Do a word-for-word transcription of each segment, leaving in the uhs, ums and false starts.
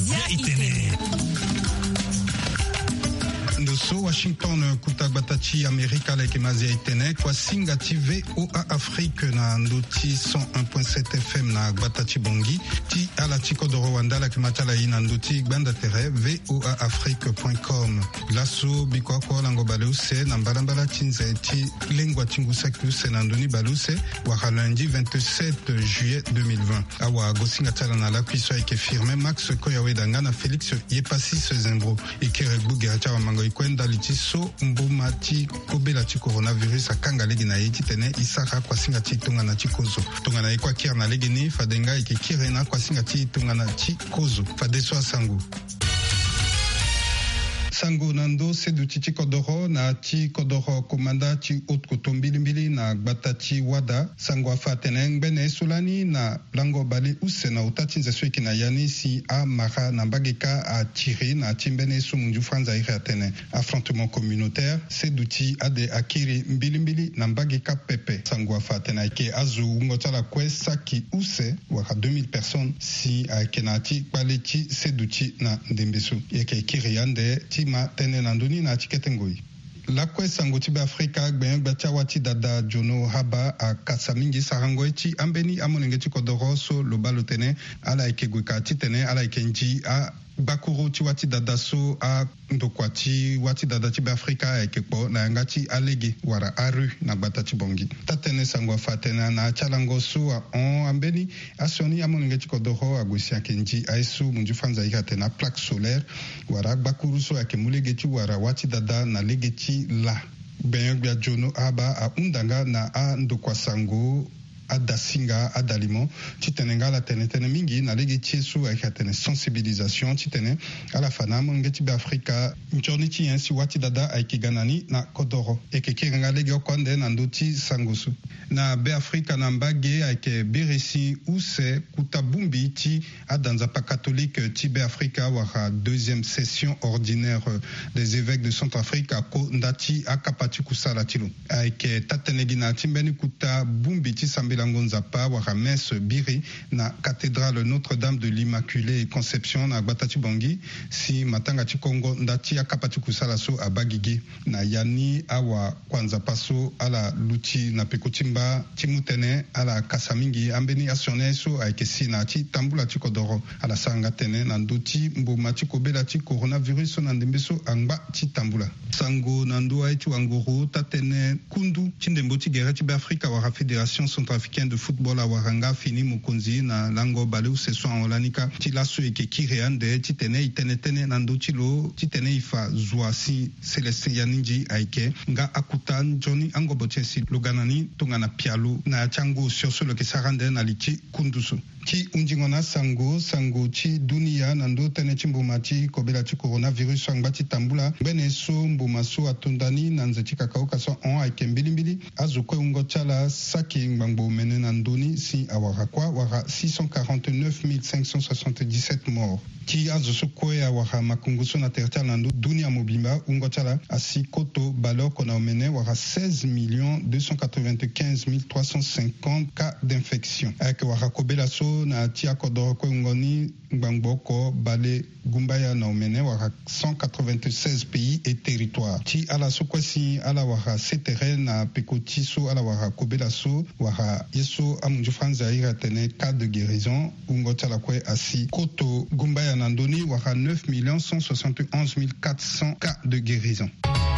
Via Itene. So Washington kutagbatachi Amerika leke mazia itene kwa singati V O A Afrique na nduti cent un point sept F M na gbatachi bongi ti ala chiko do Rwanda leke matala ina nduti gbanda tere V O A Afrique point com laso bikwa kwa lango baluse na mbalambala chinze ti lengwa tingusa kuse na nduni baluse waka lundi vingt-sept juillet deux mille vingt awa gosinga tala na la kuiswa ike firme Max Koyawedanga na Félix Yepassis Zembro ikere bugera chawa mango ikwe ndaliti so mbuma ti kobela ti coronavirus akanga legi na yeti tene isaka kwa singa ti tonga na ti kozo tonga na ikwa kir na legi ni fadenga ike kirena kwa singa ti tonga na ti kozo fadeso asangu sango nando sedu ti kodoro na ti kodoro komanda ti haute kotombili mbili na gbata ti wada sango afa tene ngbene solani na lango bali use na utati nzeso iki na yani si a mara na mbageka a tiri na ti mbene so munju franza ire atene affrontement communautaire sedu ti ade akiri mbili mbili na mbageka pepe sango afa tene ke azu ngotala kwe saki use waka deux mille personnes si a kenati pale ti sedu ti na ndembeso yeke kiri yande ti ma tene nanduni na tiketengoi la kwe sango tibe Afrika gben gbacha wati dada jono haba a kasamingi sarango eti ambeni amonenge ti kodoro so lo balo tene ala ikegweka ti tene ala ikenji a bakuro ti wati dada so a ndokwati wati dada tibe Afrika ekekpo na ngati alege wara aru na gbata ti bongi tatene sango fatena na chalango so a on ambeni asoni amonenge ti kodoro agosia kenji aisu munju fanza ikatena plaque solaire wara bakuru so akemulege ti wara wati dada na lege ti la ben gba jono aba a undanga na a ndokwa sango adasinga adalimo titenenga la tene tene mingi na legi tiesu avec tene sensibilisation titene ala fana mongeti be Afrika njoni ti yansi wati dada aiki ganani na kodoro ekekirenga legi okonde na ndoti sangosu na be Afrika na mbage aike beresi use kutabumbi ti adanza pa catholique ti be Afrika wara deuxième session ordinaire des évêques de Centrafrique ko ndati akapati kusala tilo aike tatenegi na timbeni kutabumbi ti sambe Langonzapa warames biri na cathédrale Notre-Dame de l'Immaculée Conception na Gbatati Bangi si matanga ti Kongo ndati akapati kusala so abagigi na yani awa kwanza paso ala luti na pekotimba timutene ala kasamingi ambeni asione so aikesi na ti tambula ti kodoro ala sanga tene na ndoti mbuma ti kobela ti coronavirus na ndembeso angba ti tambula sango na ndo ai ti wanguru tatene kundu ti ndembo ti gere ti be Afrika wara Fédération Centrafricaine de football a waranga fini mukonzi na lango baleu seso olanika ti laso eke kireande ti tene itene tene nando ti lo ti tene ifa zuasi Celestin Yaninji aike nga akutan Johnny Angobotesi loganani tongana pialo na chango sioso lo ke sarande na liti kundusu ti unjingona sango sango ti dunia nando tene ti mbuma ti kobela ti coronavirus angba ti tambula bene so mbuma so atondani na nze ti kakao kaso on aike mbilimbili azokwe ungo tala saki ngbango mene na ndoni si awara kwa wara six cent quarante-neuf mille cinq cent soixante-dix-sept morts ti azoso kwe awara makunguso na territoire nando dunia mobimba ungo tala asi koto balo kona omene wara seize millions deux cent quatre-vingt-quinze mille trois cent cinquante cas d'infection avec wara kobela so na ti akodoro kwe ngoni ngbangbo bale gumbaya na omene wara cent quatre-vingt-seize pays et territoires ti ala so kwesi ala wara setere na pekoti so ala wara kobela so wara yeso amunju franza ira tene cas de guérison ungo tala kwe asi koto gumbaya na ndoni wara neuf millions cent soixante-onze mille quatre cents cas de guérison.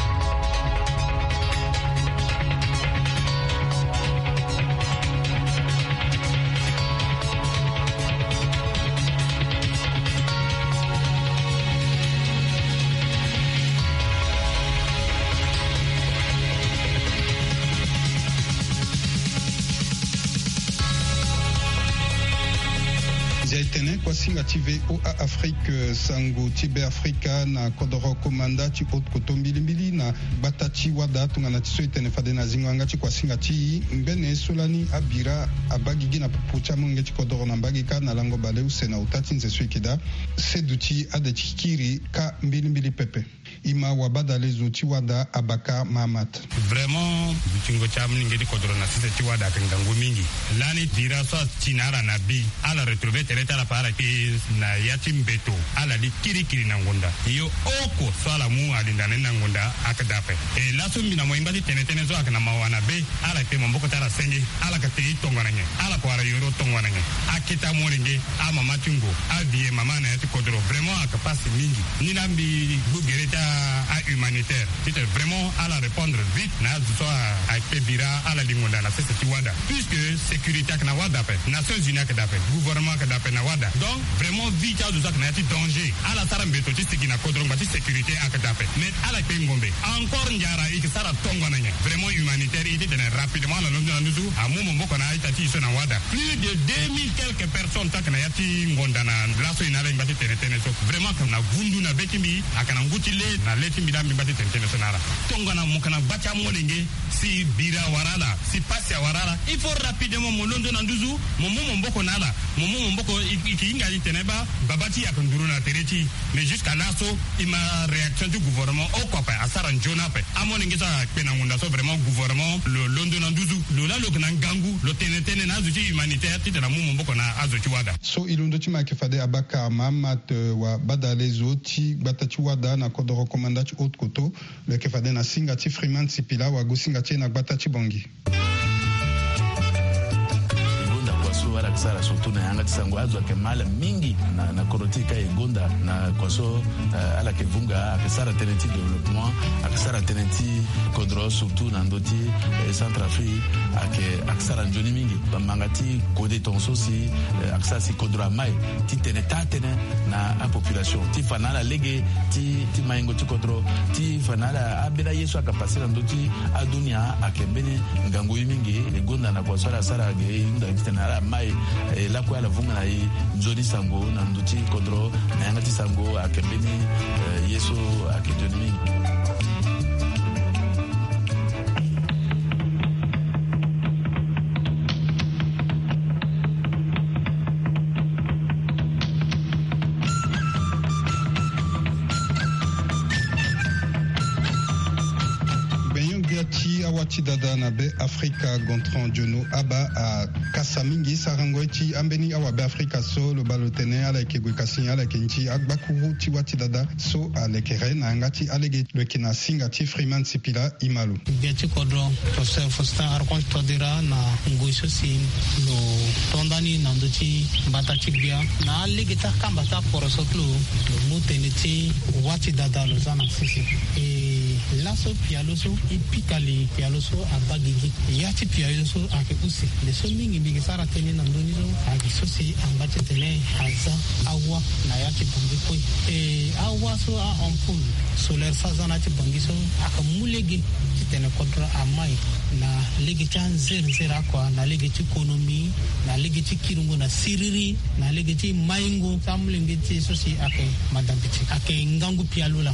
Kwasinga ti V O A Afrique sango tibe Afrika na kodoro komanda ti haute kotombili mbili na batati wada tungana ti so itene fade na zingo anga ti kwasinga ti mbene solani abira abagigi na pucha munge ti kodoro na mbagika na lango bale usena utati nze so ikida seduti ade ti kiri ka mbili mbili pepe ima wabada lezo ti wada abaka mamat vraiment tingo cham ninge di kodoro na sise ti wada kangango mingi lani dira so tinara na bi ala retrouver tereta la para ki na yati mbeto ala di kiri kiri na ngonda yo oko swala mu alinda na ngonda akadape e laso mina mo imbati tene tene zo akana mawana be ala pe mboko tara senge ala ka tei tongwana nye ala ko ara yoro tongwana nye akita moringe ama matungo avie mama na yati kodro vraiment akapasi mingi ni nambi bugereta a humanitaire c'était vraiment à la répondre vite na zo a pe bira ala lingonda na sese tiwada puisque sécurité akana wada pe Nations Unies akadape gouvernement akadape na wada donc vraiment vite à zo akana yati danger ala sara mbeto tiki na kodro ngati sécurité akadape mais ala pe ngombe encore njara ikisara tongwana nye vraiment humanitaire était rapidement la longue nous a momo mboko na itati so na wada plus de deux mille quelques personnes takana yati ngonda na laso inala mbati tene tene so vraiment kana vundu na betimbi akana ngutile na leti midambi mbati tene tene so nala tongana mukana bacha molenge si bira warala si pasi warala il faut rapidement molondo na nduzu momo mboko nala momo mboko ikinga iteneba babati yakunduru na tereti mais jusqu'à laso ima réaction du gouvernement au quoi pas asara njona pe amonenge sa pena ngunda so vraiment gouvernement le londo na nduzu lo la lo kana gangu lo tene tene na zuti humanitaire tite na mumu mboko na azuti wada so ilundo chima kifade abaka mamat wa badale zoti batati wada na kodoro komandati haute koto le kifade na singati Freeman Sipila wa gusingati na batati bongi wala kisara surtout na yanga tisango azwa kemala mingi na na korotika egonda na kwaso uh, ala kevunga akisara tenenti development akisara tenenti kodro surtout na ndoti eh, Centrafrique ake akisara njoni mingi bamangati kode tonso si eh, akisara si kodro mai ti tene tatene na a population ti fanala lege ti ti maingo ti kodro ti fanala abela yesu akapasira ndoti adunia akembeni ngango mingi egonda na kwaso ala sara ge nda tena mai e la kwa la vunga na i nzoni sango na nduti kodro na yangati sango akembeni uh, yesu akejoni awati dada na be Afrika Gontran Jono aba a kasamingi sarangoiti ambeni awabe Afrika so lo balotene ala kegwe kasinya ala kenchi agbakuru ti wati dada so alekere na ngati alege le kina singati Freeman Sipila Imalu biati kodro professeur Faustin Archange Todira na ngoiso si lo tondani na ndoti batati bia na alege ta kambata porosotlo lo muteneti wati dada lo zana sisi e laso pialoso ipikali pialoso abagigi yati pialoso ake usi le so mingi mingi sara tene na ndonizo ake sosi ambache tene haza awa na yati bangi koi e awa so a ampul solaire sazana ti bangi so aka mulege tene kontra amai na lege chan zer zera kwa na lege ti ekonomi na lege ti kirungo na siriri na lege ti maingo samlenge ti sosi ake madambiti ake ngangu pialola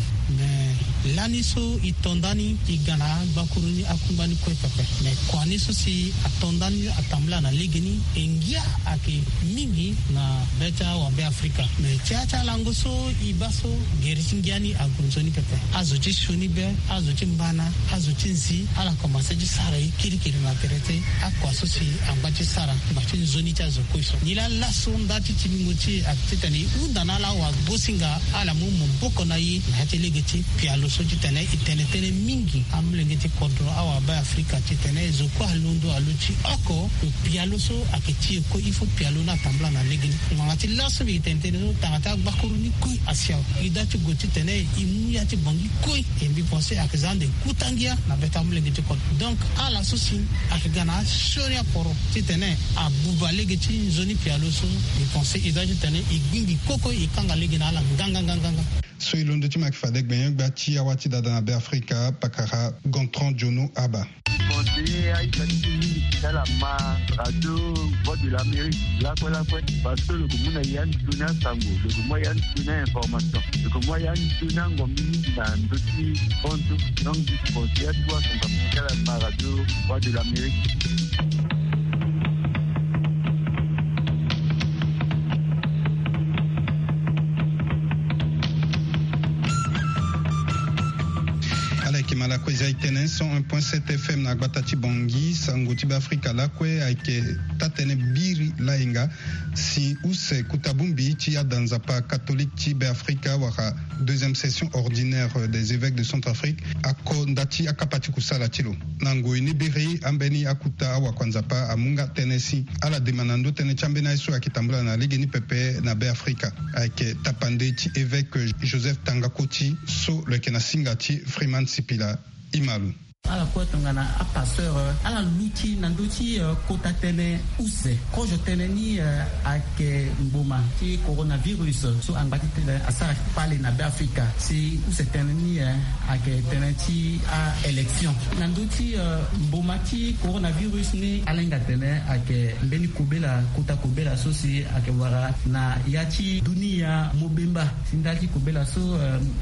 me laniso itondani igana bakuruni akumbani kwe pepe me kwani sosi atondani atamla na ligini engia ake mingi na beta wa be Afrika me chacha langoso ibaso gerisingiani agunzoni pepe azoji shuni be azoji mbana azoji nzi ala komaseji sara kiri kiri na terete akwa sosi ambaji sara bachi zoni cha zokoiso nila laso ndati timingochi akitani undana la wa bosinga ala mu mboko na yi na telegeti pialo soji tene itene tene mingi amlengeti kodro awa ba Afrika tene zoko alundo aluchi oko pialo so aketi ko ifo pialo na tambla na legini ngati laso bi tene tene so tangata bakuru ni ko asia idati goti tene imu yati bangi ko embi penser akzande kutangia na beta mlengeti ko donc ala sosi akigana shoria poro tene abuba legeti zoni pialo so bi penser idati tene igbingi koko ikanga legina ala nganga nganga so ilondo ti makfadek ben gbati awati dada na be Afrika pakara Gontran Jono aba la ma radio voix de l'Amérique la quoi la quoi parce que le commun a yann tuna sango le commun yann tuna information le commun yann tuna ngomini na ndoti ponto donc du projet toi son la ma radio voix de l'Amérique. mala kweza itene cent un point sept F M na Gbatati Bongi sango tiba Afrika la kwe aike tatene biri lainga si use kutabumbi ti adanzapa catholique tibe Afrika waka deuxième session ordinaire des évêques de Centrafrique ako ndati akapati kusala tilo nango inibiri ambeni akuta wa kwanzapa amunga tenesi ala demanando tene chambena iso akitambula na ligue ni pepe na be Afrika aike tapande ti évêque Joseph Tangakoti so le kenasinga ti Freeman Sipila Imalu. Ala kwa tongana a pasteur ala luti nanduti kota tene use ko je tene ni ake mboma ti coronavirus so angati tene asara pale na be Afrika si use tene ni ake tene ti a election nanduti mboma ti coronavirus ni alenga tene ake mbeni kubela kota kubela so si ake wara na yati dunia mobemba sindaki kubela so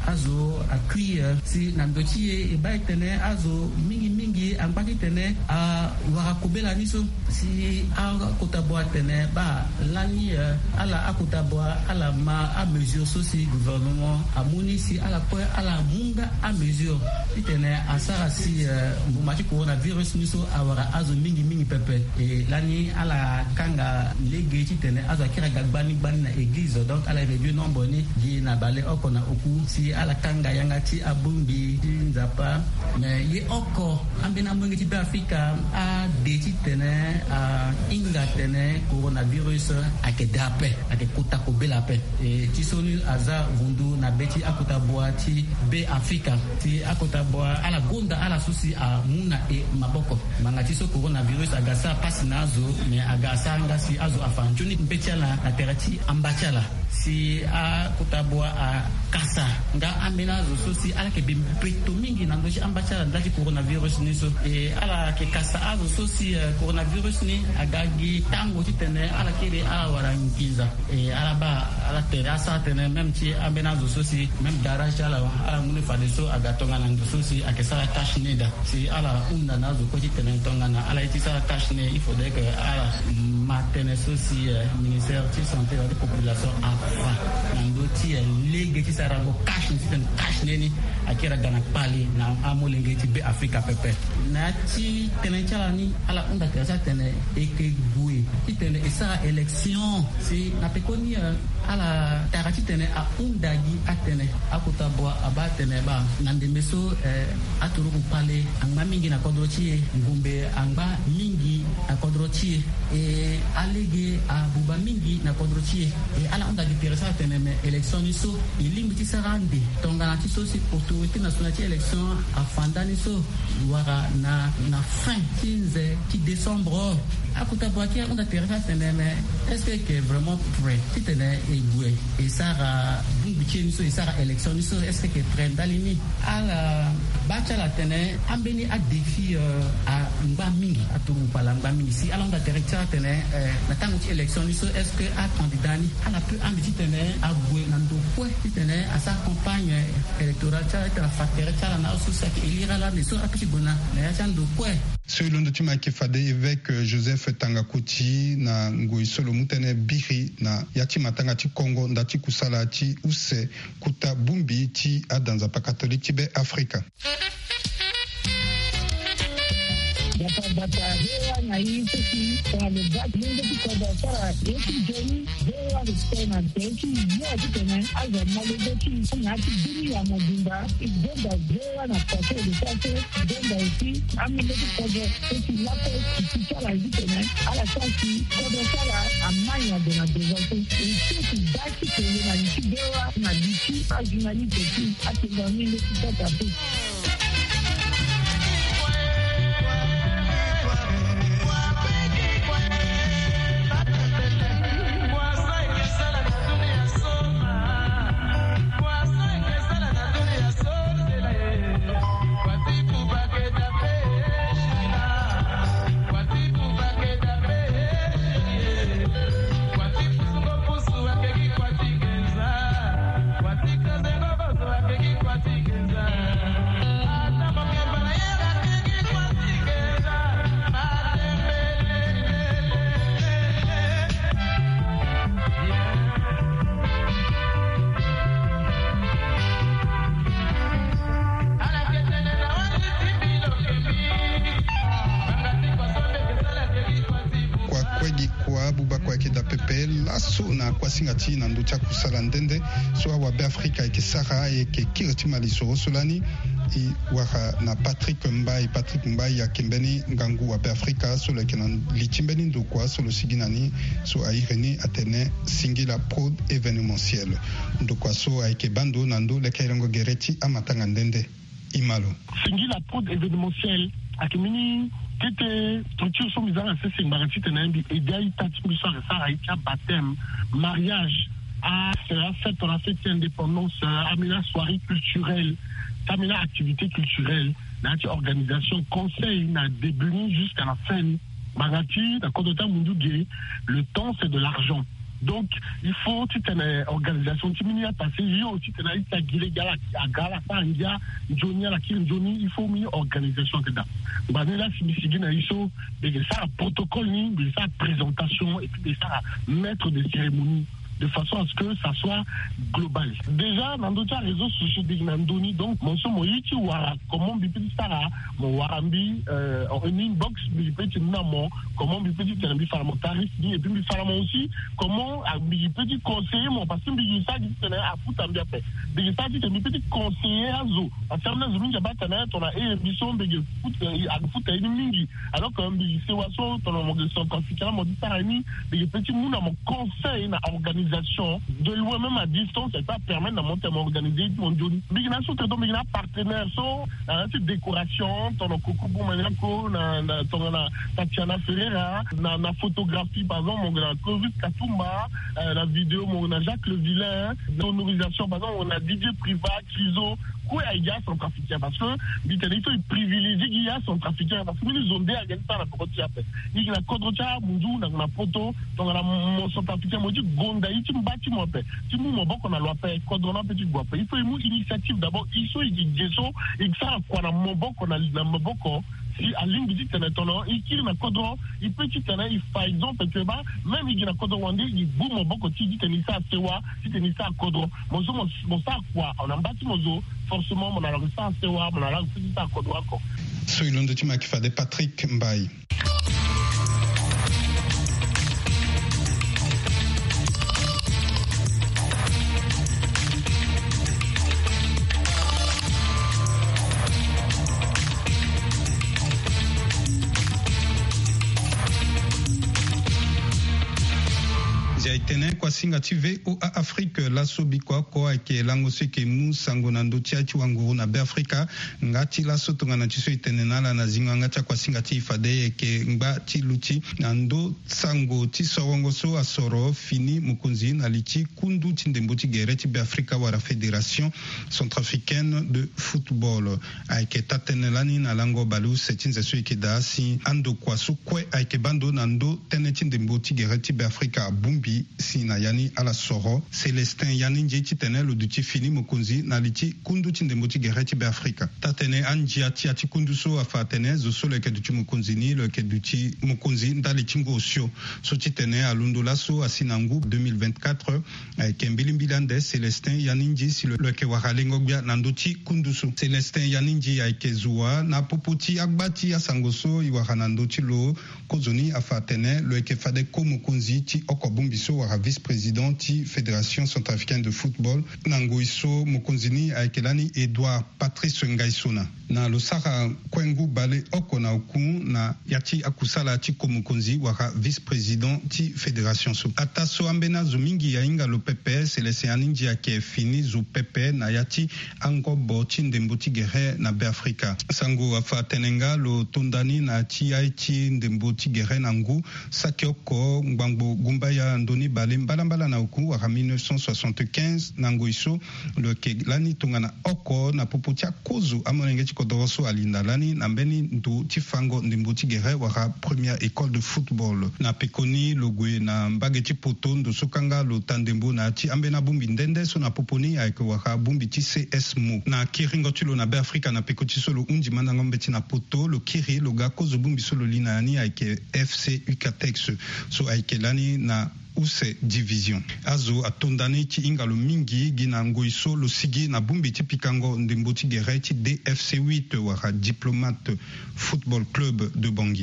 azo akui si nanduti e ba tene azo mingi mingi ambaki tene a wara kubela niso si a kotabwa tene ba lani ala akotabwa ala ma a mesure so si gouvernement amuni si ala ko ala munga a mesure tene asara si mbumati coronavirus niso awara azo mingi mingi pepe e lani ala kanga lege tene azo kira gagbani bani na église donc ala réduire nombre ni di na bale okona oku si ala kanga yangati abumbi nzapa mais ye oko ambena mwengi ti Afrika a deti tene a inga tene coronavirus ake dape ake kota ko bela pe e ti soni aza vundu na beti akota boati be Afrika ti akota boa ala gonda ala susi a muna e maboko manga ti so coronavirus agasa pasinazo me agasa ngasi azo afanjuni mbetiala na terati ambachala si a kutabwa a kasa nga amena zo susi ala ke bimpeto mingi na ngoji ambachala ndati coronavirus ni so e ala ke kasa azo susi coronavirus ni agagi tango titene ala kire ala wara ngiza e ala ba ala terasa tene même ti amena zo susi même garage ala ala mune fa de so agatonga na zo susi akesala cash neda si ala unda na zo ko titene tonga na ala ti sala cash ne il faudrait que ala matene susi ministère de santé et de population afa nando ti lege ti sara go cash ni titene cash ne ni akira gana pali na amolenge ti be Afrika pepe na ti tene chala ni ala unda terasa tene eke bui titene esa élection si na pekoni ala tarati tene a undagi atene akuta boa abatene ba nande meso eh, aturu pale angba mingi na kodrochi ngumbe angba mingi na kodrochi e alege abuba mingi na kodrochi e ala undagi teresa tene me élection ni so ilimbi sarande tonga na so si autorité nationale ti élection afandani so wara na na fin quinze qui décembre akuta boa ki unda teresa tene me est-ce que vraiment prêt titene egwe et sara bungi so sara élection so est-ce que prêt dalini ala bacha la tene ambeni a défi a ngba mingi aturu pala ngba mingi si ala unda teresa tene na tango ti élection so est-ce que a candidat ni ala peut ambi tene a bwe nando kwe tene a sa campagne électorale ta ta facteur ta na so sa ki elira la so akiti bona na ya chando kwe so ilondo tima ke fade évêque Joseph Tangakoti na ngoi solo mutene biri na yati matanga ti Congo ndati kusala ti use kuta bumbi ti adanza pa catholique ti be Afrika. Data data hewa na hii sisi kwa lebaki mungu tukoda sara yeki jeni hewa ristena teki yote tena aza malebeki na ati dini ya mobimba igenda hewa na pase de pase igenda isi amile tukoda teki lapo kikicha la zitene ala sasi koda sara amanya de na devote isi daki kwenye na nchi hewa na dichi ajunali teki ati ngamile tukoda teki. What kwasinga ti na ndo tia kusala ndende so awa be Afrika ke sara e ke kirti maliso solani i waka na Patrick Mbai Patrick Mbai ya kembeni ngangu wa be Afrika so le kenan lichimbeni ndo kwa so lo siginani so aireni atene singila prod événementiel ndo kwa so aike bando nando le kairango gereti amatanga ndende imalo singila prod événementiel akimini tete structure so mizanga se singbarati tenambi edai tati miswa sa aika baptême mariage à la fête on a fait indépendance à la soirée culturelle Tamina activité culturelle, notre organisation conseil n'a début jusqu'à la fin. Magati, d'accord de temps le temps c'est de l'argent. Donc il faut une organisation qui m'a passé yo aussi tu n'as pas guilé gala à gala sangia Johnny la qui Johnny il faut une organisation que là. Bah là si misigi na iso et ça protocole ni ça présentation et puis ça maître de cérémonie de façon à ce que ça soit global. Déjà, dans d'autres réseaux sociaux, donc, mon son, mon YouTube, comment on peut dire mon Warambi, en inbox, il peut dire non, comment on peut dire que c'est un tarif, et puis il faut aussi, comment on peut dire conseiller, mon parce que il ça dit que c'est un foot en bien fait. Il ça dit que il peut dire conseiller à zo. Parce que on a zooming, il y a pas de on a une émission de foot, à foot à une mingi. Alors que c'est oiseau, on a mon son conférence, mon dit ça, il peut dire mon conseil, na organisation de loin même à distance ça permet de monter m'organiser mon journée bignaso que donc bigna partenaire so na décoration ton kokubou manako na na ton na Tatiana Ferreira na na photographie par exemple mon grand Covid Katumba la vidéo mon Jacques Le Vilain sonorisation par exemple on a D J Privat Chizo quoi il y a son trafiquant parce que il faut privilégier il y a son trafiquant parce que ils ont des à gagner la promotion il y a kodrocha mundu na na photo donc la mon son trafiquant mo dit gonda tu mbati mo pe tu mu mo boko na loi pe kodrona petit bois il faut une initiative d'abord il faut il geso il ça quoi na mo boko na na mo boko si à ligne dit tena tono il kiri na kodro il peut tena il par exemple que ba même il na kodro wande il boum mo boko ti dit tena ça sewa si tena ça kodro mo so mo ça quoi on mbati mo zo forcément mon alors ça sewa mon alors petit ça kodro encore so il onde tima qui fa de Patrick Mbai. Tene kwa singa tive o Afrique la sobi kwa kwa ke lango se ke mu sango na ndotia ti wanguru na be Afrika ngati la soto ngana ti so itene na la na zinga ngata kwa singa ti fade ke ngba ti luti na ndo sango ti sorongo so asoro fini mukunzi na lichi kundu ti ndembo ti gere ti be Afrika wara Fédération centrafricaine de football ayke tatene lani na lango balu setinze so ikeda si ando kwa so kwe ayke bando na ndo tene ti ndembo ti gere ti be Afrika bumbi sina yani ala soro Celestin yani njiti tene lo duti fini mokonzi na liti kundu tindembo ti gereti be Afrika tatene anji ati ati kundu so afa tene zo so le ke duti mokonzi ni le ke duti mokonzi ndali tingo osio so ti tene alundo laso asinangu deux mille vingt-quatre avec mbili mbilande Celestin yani nji si le ke wakalengo bia na ndoti kundu so Celestin yani nji ayke zuwa na popoti agbati asangoso iwakana ndoti lo kozoni afa tene le ke fade ko mokonzi ti okobumbi so wara vice-président ti Fédération centrafricaine de football nangoiso mokonzini aikelani Edouard Patrice Ngaisona na losaka kwengu bale oko na oku na yati akusala ti komokonzi wara vice-président ti Fédération so ata so ambena zumingi ya inga lo P P S lese aninji yake fini zu P P na yati angobo ti ndembo ti gere na be Afrika sango afa tenenga lo tondani na ti ai ti ndembo ti gere na ngu sakioko ngbango gumba ya ndoni bale mbala na oku wara mille neuf cent soixante-quinze nangoiso le ke lani tongana oko na popotia kozu amonenge ti kodoroso alinda lani na mbeni ndu ti fango ndembo ti gere wara première école de football na pekoni logwe na mbage ti poto ndo sokanga lo tandembo na ti ambena bumbi ndende so na poponi ayeke wara bumbi ti C S mo na kiringo ti lo na be Afrika na peko ti so lo undi mandango mbe ti na poto lo kiri lo ga kozu bumbi so lo li na yani ayeke F C Ucatex so ayeke lani na use division azo atondani ti ingalo mingi gina ngoiso lo sigi na bumbi ti pikango ndembo ti gere ti D F C huit wara Diplomate Football Club de Bangui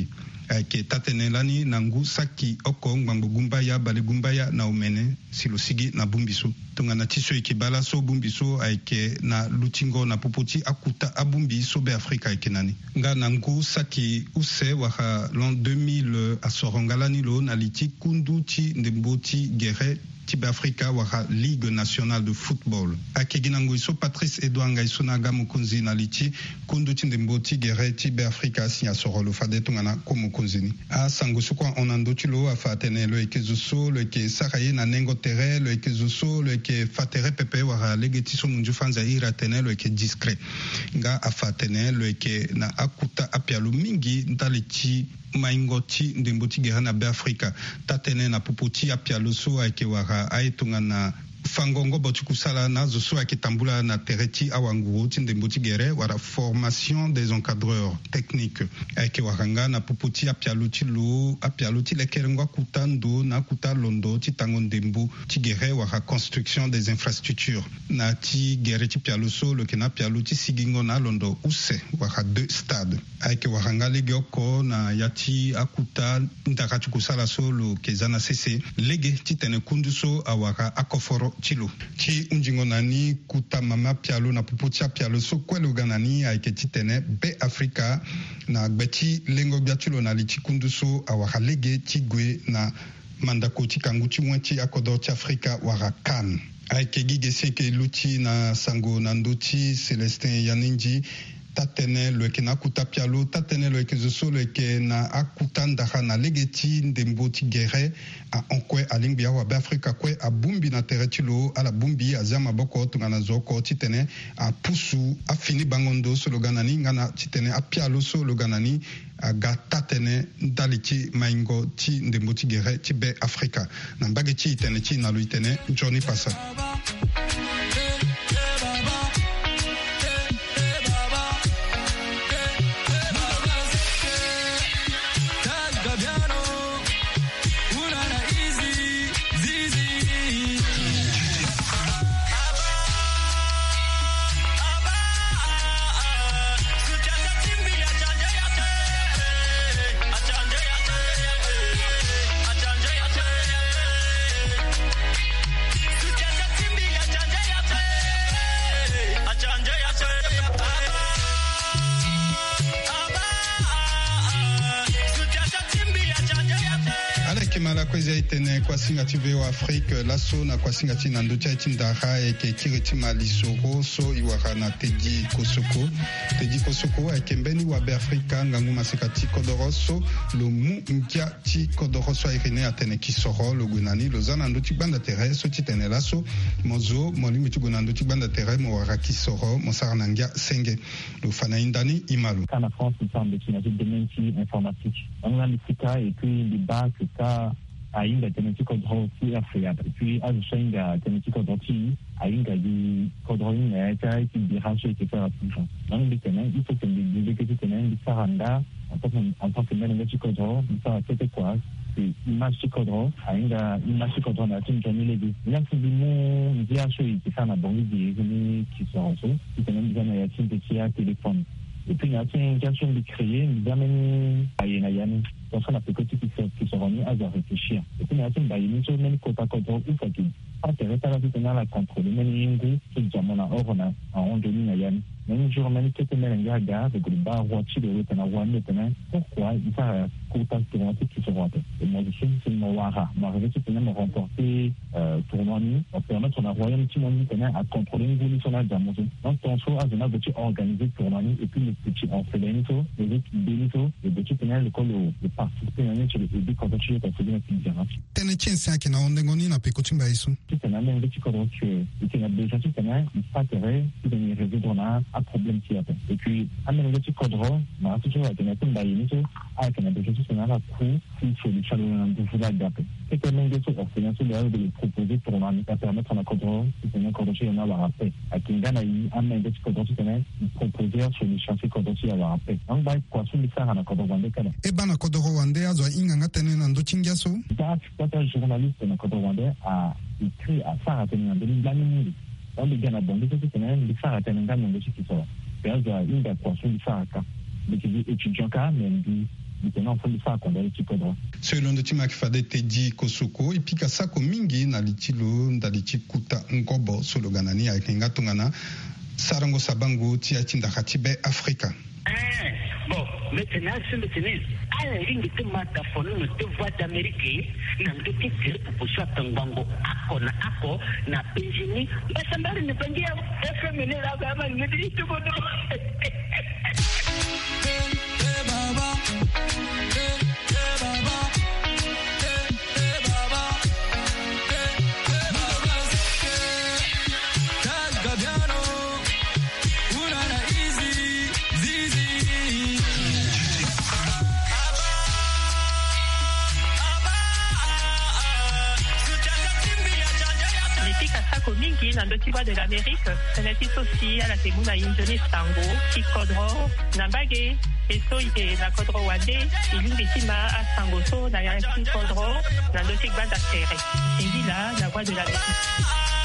ke tatene lani nangu saki oko ngbango gumbaya bale gumbaya na umene silosigi na bumbiso tongana tiso ekibala so bumbiso aike na lutingo na popoti akuta abumbi so be Afrika ekenani nga nangu saki use waha l'an deux mille a sorongalani lo na liti kundu ti ndemboti gere Tibe Africa wara Ligue nationale de football. Akeginango iso Patrice Edouanga iso naga mukunzi na liti kundu tinde mboti gere Tibe Africa sinya sorolo fadeto ngana ko mukunzini. A sango sukwa onando tilo afatene lo ekezuso lo eke saraye na nengo tere lo ekezuso lo eke fatere pepe wara legeti so munju fanza ira tene lo eke discret. Nga afatene lo eke na akuta apialu mingi ndaliti maingoti ndemboti gere na be Africa tatene na pupoti apialuso ake wara aitunga na fangongo botu kusala na zoso akitambula na tereti awanguru tindemboti gere wara formation des encadreurs techniques ake waranga na pupoti apialuti lo apialuti lekerengwa kutando na kuta londo titango ndembo tigere wara construction des infrastructures na ti gere ti pialuso lo kena pialuti sigingo na londo use wara deux stades ake waranga lege oko na yati akuta ndakati kusala so lo kezana cc lege titene kunduso awara akoforo chilo chi unjingo nani kuta mama pialo na puputia pialo so kwelo ganani aike titene be Afrika na gbeti lengo biatulo na lichi kunduso awara lege tigwe na mandako tikanguchi mwanchi akodo ti Afrika wara kan aike gige seke luchi na sango na ndoti Celestin Yaninji tatene lo eke na akuta pialo tatene lo eke zoso lo eke na akuta ndaha na legeti ndembo ti gere a onkwe alingbi awa be Afrika kwe a bumbi na tereti lo ala bumbi azia maboko tongana zoko titene a pusu a fini bangondo so lo ganani ngana titene a pialo so lo ganani a ga tatene ndali ti maingo ti ndembo ti gere ti be Afrika na mbage ti itene ti na lo itene Johnny Passa. Mala kwezi itene kwa singati veo Afrique laso na kwa singati na ndocha itindara eke kiriti malisoro so iwara na Teddy Kosoko Teddy Kosoko eke mbeni wa be Afrika ngangu masekati kodoroso lo mu mkia ti kodoroso irene atene kisoro lo gunani lo zana ndoti banda tere so titene laso mozo molimi tu gunando ti banda tere mo wara kisoro mo saranangia senge lo fana indani imalu kana France semble qu'il y a des domaines informatiques on a l'Afrique et puis les bacs ça ainda tenenti kodro ti Afrika et puis à Shenga tenenti kodro ti ainda di kodro ne ta ti di hache ti faire attention donc les tenants il faut que les les que tenants di saranda en tant que en tant que meneur de kodro ça c'était quoi c'est image de kodro ainda image de kodro na tin joni les là c'est du mot dia chui qui ça na bon di ni qui sont so qui tenants di na ya tin petit téléphone et puis il y a une question de créer une domaine ayénayani donc on a peut que qui sont remis à réfléchir et puis il y a une bayini sur même côté côté où faut que pas terre à la vie dans la contrôle même ingu qui jamona orona en ondoni nayani même jour même que même un gars avec le bar watch de l'autre na one maintenant pourquoi il va côté tournoi qui se voit et moi je suis c'est Mawara ma revue c'est même remporter tournoi pour permettre on a royaume petit monde maintenant à contrôler une évolution là dans donc ton choix à venir de organiser tournoi et puis les petits en félénito les équipes bénito les petits tenants le col de participer à une sur le début quand tu es passé dans une différence tene chensa ke na ondengoni na pikotimba isu c'est un même petit code que il y a déjà tout tenant il pas terre il y a résoudre un problème qui a et puis un même petit code ma toujours à tenir comme bayinito à que na déjà tout tenant la coup une solution de vous la d'après c'est que même des choses c'est de les proposer pour nous permettre un code c'est un code qui on a la paix à Kingana il un même petit code qui tenant proposer solution c'est code qui a la paix donc bah quoi sur les faire un code wande kana e bana code wande azo inganga tene na ndo chingaso da c'est journaliste na code wande a écrit à ça à tenir de l'année on les gars bon les autres tenant les faire à tenir dans le qui sont parce que une des poissons du Saraka mais qui étudiant quand même dit litena mfundi saa konda lichikodro selo ndo chima kifade teji kosoko ipika sako mingi na lichilo ndalichikuta ngobo solo ganani ya kingatungana sarango sabango tia chinda khatibe Afrika. Eh, bon, maintenant, c'est maintenant. À la ligne de mataphone, nous te voix d'Amérique, n'a pas été tiré pour pousser à Tangango, Ako, na Ako, na Péjini, mais ça m'a dit, pas dire, efféminé la gamme, me dit tout le monde. mingi na ndoti voix de l'Amérique teneti sosi ala te muna injoni sango ki kodro na bage eso ite na kodro wande ilingi tima a sango so na ya ki kodro na ndoti banda tere indila la voix de l'Amérique.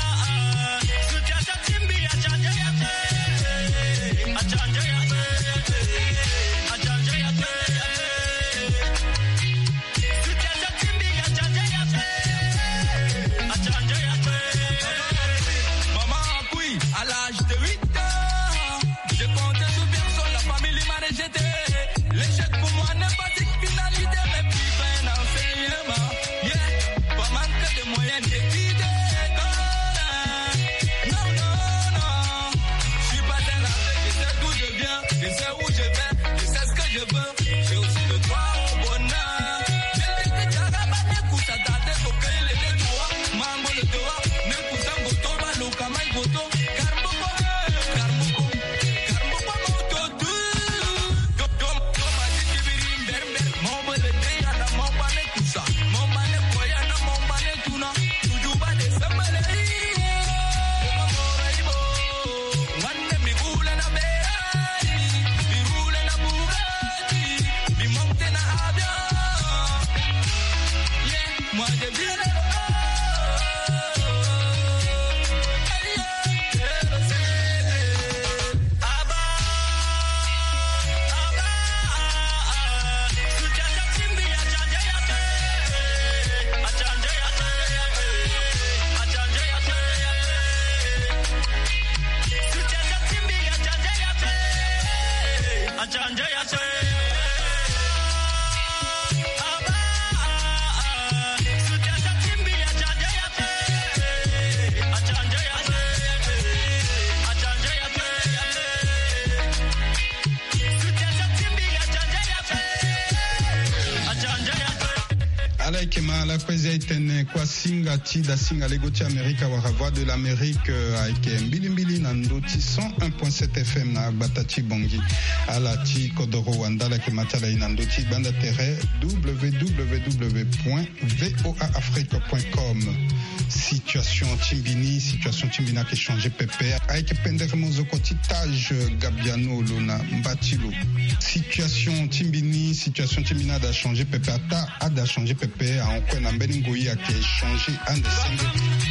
la kwezi itene kwa singa tida singa lego ti Amerika wa voix de l'Amérique aike mbili mbili na ndoti cent un point sept F M na batati bongi ala ti kodoro wandala ke matala ina ndoti banda terre w w w point voa afrique point com. Situation Timbini, situation Timbina qui change pépé avec pendermo zokoti taj gabiano lona mbatilo. Situation Timbini, situation Timbina da changer pépé ata a da changer pépé en quoi na mbelingoyi a qui changé en décembre.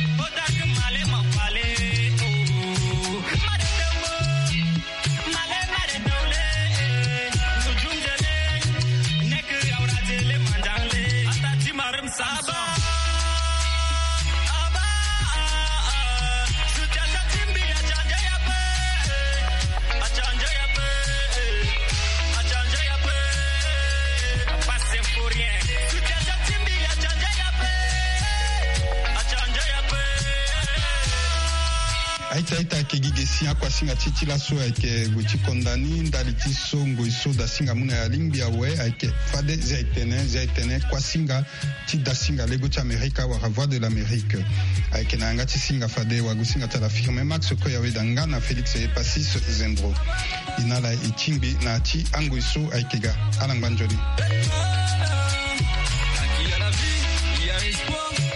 Aita aita ke gigesi akwa singa titi la so ake guti kondani ndali ti songo iso da singa muna ya lingbi awe ake fade zaitene zaitene kwa singa ti da singa lego ti Amerika wa voix de l'Amérique ake na ngati singa fade wa gusinga tala firme Max ko yawe danga na Félix e Passis Zendro inala ichimbi na ti ango iso ake ga alangbanjoli.